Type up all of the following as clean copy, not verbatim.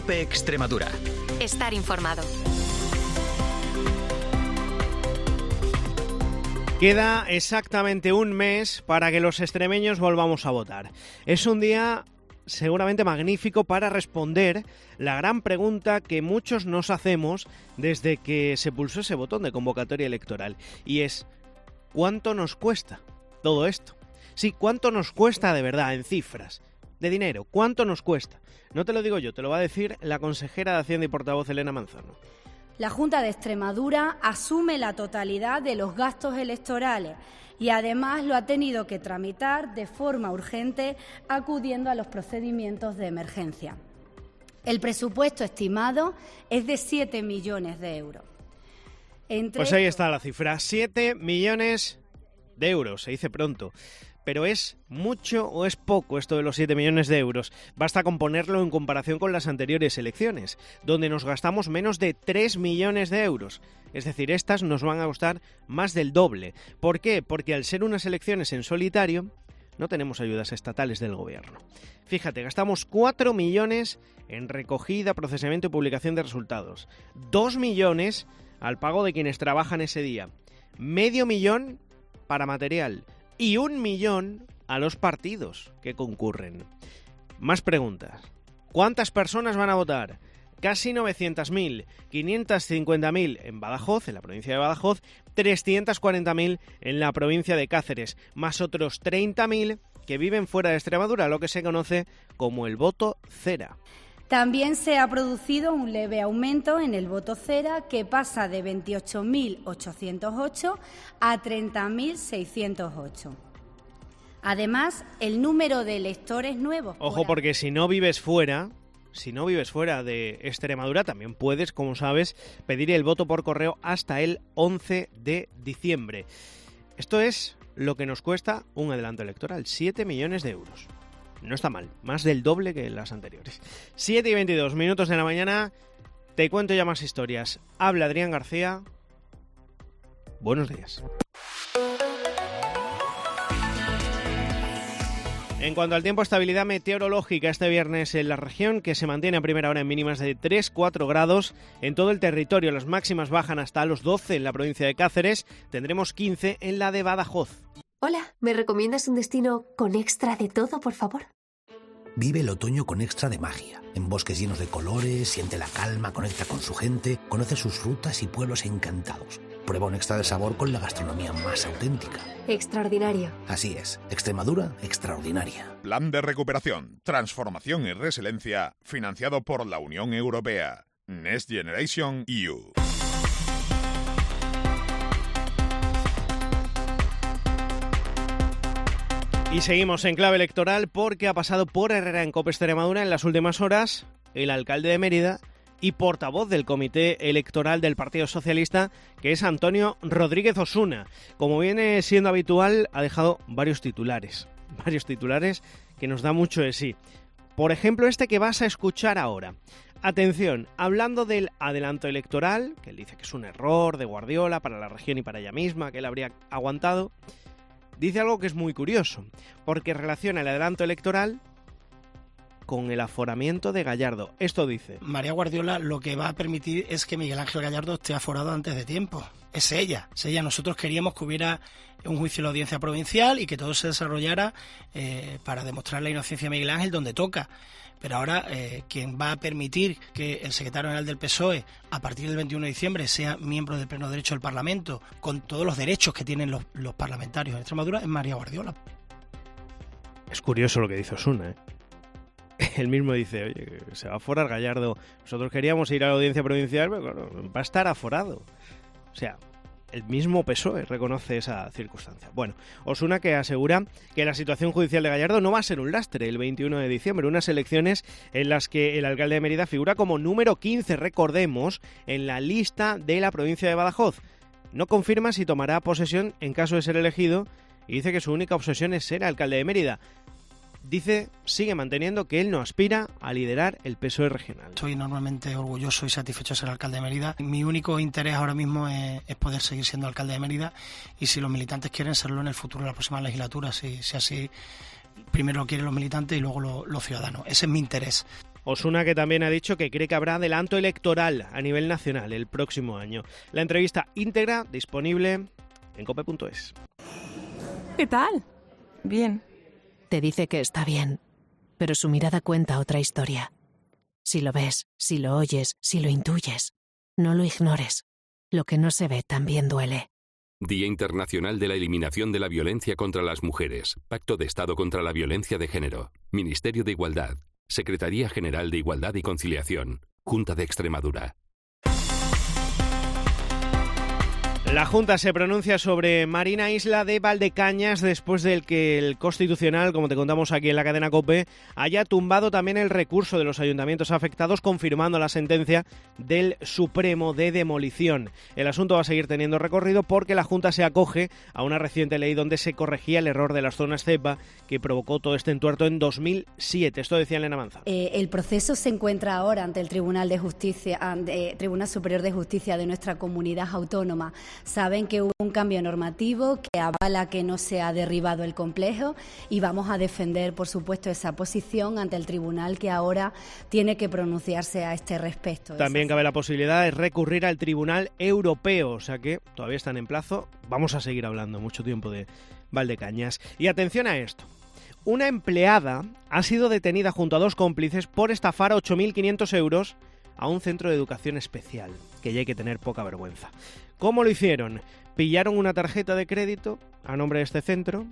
COPE Extremadura. Estar informado. Queda exactamente un mes para que los extremeños volvamos a votar. Es un día seguramente magnífico para responder la gran pregunta que muchos nos hacemos desde que se pulsó ese botón de convocatoria electoral. Y es, ¿cuánto nos cuesta todo esto? Sí, ¿cuánto nos cuesta de verdad en cifras? De dinero, ¿cuánto nos cuesta? No te lo digo yo, te lo va a decir la consejera de Hacienda y portavoz Elena Manzano. La Junta de Extremadura asume la totalidad de los gastos electorales y además lo ha tenido que tramitar de forma urgente acudiendo a los procedimientos de emergencia. El presupuesto estimado es de 7 millones de euros. Pues ahí está la cifra, 7 millones de euros, se dice pronto. Pero ¿es mucho o es poco esto de los 7 millones de euros? Basta con ponerlo en comparación con las anteriores elecciones, donde nos gastamos menos de 3 millones de euros. Es decir, estas nos van a costar más del doble. ¿Por qué? Porque al ser unas elecciones en solitario, no tenemos ayudas estatales del gobierno. Fíjate, gastamos 4 millones en recogida, procesamiento y publicación de resultados. 2 millones al pago de quienes trabajan ese día. Medio millón para material. Y 1 millón a los partidos que concurren. Más preguntas. ¿Cuántas personas van a votar? Casi 900.000, 550.000 en Badajoz, en la provincia de Badajoz, 340.000 en la provincia de Cáceres, más otros 30.000 que viven fuera de Extremadura, lo que se conoce como el voto cera. También se ha producido un leve aumento en el voto cera que pasa de 28.808 a 30.608. Además, el número de electores nuevos... Ojo, porque si no vives fuera de Extremadura, también puedes, como sabes, pedir el voto por correo hasta el 11 de diciembre. Esto es lo que nos cuesta un adelanto electoral, 7 millones de euros. No está mal, más del doble que las anteriores. 7 y 22 minutos de la mañana, te cuento ya más historias. Habla Adrián García. Buenos días. En cuanto al tiempo, estabilidad meteorológica este viernes en la región, que se mantiene a primera hora en mínimas de 3-4 grados en todo el territorio. Las máximas bajan hasta los 12 en la provincia de Cáceres, tendremos 15 en la de Badajoz. Hola, ¿me recomiendas un destino con extra de todo, por favor? Vive el otoño con extra de magia. En bosques llenos de colores, siente la calma, conecta con su gente, conoce sus rutas y pueblos encantados. Prueba un extra de sabor con la gastronomía más auténtica. Extraordinario. Así es, Extremadura extraordinaria. Plan de recuperación, transformación y resiliencia financiado por la Unión Europea. Next Generation EU. Y seguimos en clave electoral porque ha pasado por Herrera en COPE Extremadura en las últimas horas el alcalde de Mérida y portavoz del Comité Electoral del Partido Socialista, que es Antonio Rodríguez Osuna. Como viene siendo habitual, ha dejado varios titulares que nos da mucho de sí. Por ejemplo, este que vas a escuchar ahora. Atención, hablando del adelanto electoral, que él dice que es un error de Guardiola para la región y para ella misma, que él habría aguantado, dice algo que es muy curioso, porque relaciona el adelanto electoral con el aforamiento de Gallardo. Esto dice: María Guardiola lo que va a permitir es que Miguel Ángel Gallardo esté aforado antes de tiempo. Es ella. Nosotros queríamos que hubiera un juicio en la audiencia provincial y que todo se desarrollara para demostrar la inocencia de Miguel Ángel donde toca. Pero ahora quien va a permitir que el secretario general del PSOE a partir del 21 de diciembre sea miembro del pleno derecho del Parlamento con todos los derechos que tienen los parlamentarios en Extremadura es María Guardiola. Es curioso lo que dice Osuna, ¿eh? Él mismo dice, oye, se va a aforar Gallardo. Nosotros queríamos ir a la audiencia provincial, pero claro, va a estar aforado. O sea, el mismo PSOE reconoce esa circunstancia. Bueno, Osuna que asegura que la situación judicial de Gallardo no va a ser un lastre el 21 de diciembre, unas elecciones en las que el alcalde de Mérida figura como número 15, recordemos, en la lista de la provincia de Badajoz. No confirma si tomará posesión en caso de ser elegido y dice que su única obsesión es ser alcalde de Mérida. Sigue manteniendo que él no aspira a liderar el PSOE regional. Estoy enormemente orgulloso y satisfecho de ser alcalde de Mérida. Mi único interés ahora mismo es poder seguir siendo alcalde de Mérida y si los militantes quieren serlo en el futuro, en la próxima legislatura, si así primero lo quieren los militantes y luego los ciudadanos. Ese es mi interés. Osuna, que también ha dicho que cree que habrá adelanto electoral a nivel nacional el próximo año. La entrevista íntegra disponible en cope.es. ¿Qué tal? Bien. Te dice que está bien, pero su mirada cuenta otra historia. Si lo ves, si lo oyes, si lo intuyes, no lo ignores. Lo que no se ve también duele. Día Internacional de la Eliminación de la Violencia contra las Mujeres. Pacto de Estado contra la Violencia de Género. Ministerio de Igualdad. Secretaría General de Igualdad y Conciliación. Junta de Extremadura. La Junta se pronuncia sobre Marina Isla de Valdecañas después del que el Constitucional, como te contamos aquí en la cadena COPE, haya tumbado también el recurso de los ayuntamientos afectados, confirmando la sentencia del Supremo de demolición. El asunto va a seguir teniendo recorrido porque la Junta se acoge a una reciente ley donde se corregía el error de las zonas cepa que provocó todo este entuerto en 2007. Esto decía Elena Manzano. El proceso se encuentra ahora ante el Tribunal de Justicia, Tribunal Superior de Justicia de nuestra comunidad autónoma. Saben que hubo un cambio normativo que avala que no se ha derribado el complejo y vamos a defender, por supuesto, esa posición ante el tribunal que ahora tiene que pronunciarse a este respecto. También cabe la posibilidad de recurrir al Tribunal Europeo, o sea que todavía están en plazo. Vamos a seguir hablando mucho tiempo de Valdecañas. Y atención a esto. Una empleada ha sido detenida junto a 2 cómplices por estafar 8.500 euros a un centro de educación especial, que ya hay que tener poca vergüenza. ¿Cómo lo hicieron? Pillaron una tarjeta de crédito a nombre de este centro,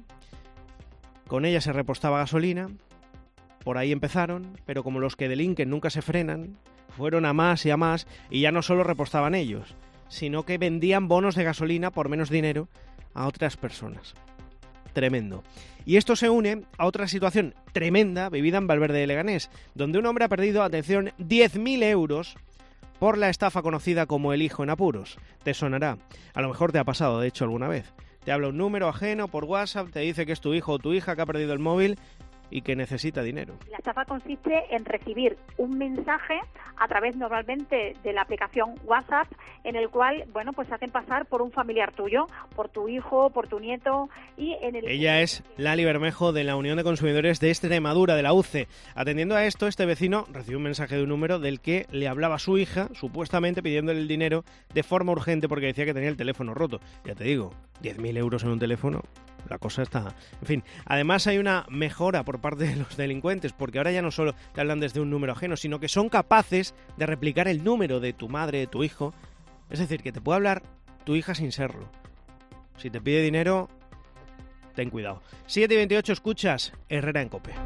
con ella se repostaba gasolina, por ahí empezaron, pero como los que delinquen nunca se frenan, fueron a más, y ya no solo repostaban ellos, sino que vendían bonos de gasolina por menos dinero a otras personas. Tremendo. Y esto se une a otra situación tremenda vivida en Valverde de Leganés, donde un hombre ha perdido, atención, 10.000 euros por la estafa conocida como el hijo en apuros. Te sonará. A lo mejor te ha pasado, de hecho, alguna vez. Te habla un número ajeno por WhatsApp, te dice que es tu hijo o tu hija que ha perdido el móvil y que necesita dinero. La estafa consiste en recibir un mensaje a través normalmente de la aplicación WhatsApp en el cual, bueno, pues hacen pasar por un familiar tuyo, por tu hijo, por tu nieto y en el... Ella es Lali Bermejo de la Unión de Consumidores de Extremadura, de la UCE. Atendiendo a esto, este vecino recibió un mensaje de un número del que le hablaba a su hija, supuestamente pidiéndole el dinero de forma urgente porque decía que tenía el teléfono roto. Ya te digo, 10.000 euros en un teléfono... La cosa está... En fin, además hay una mejora por parte de los delincuentes, porque ahora ya no solo te hablan desde un número ajeno, sino que son capaces de replicar el número de tu madre, de tu hijo. Es decir, que te puede hablar tu hija sin serlo. Si te pide dinero, ten cuidado. 7:28, escuchas Herrera en COPE.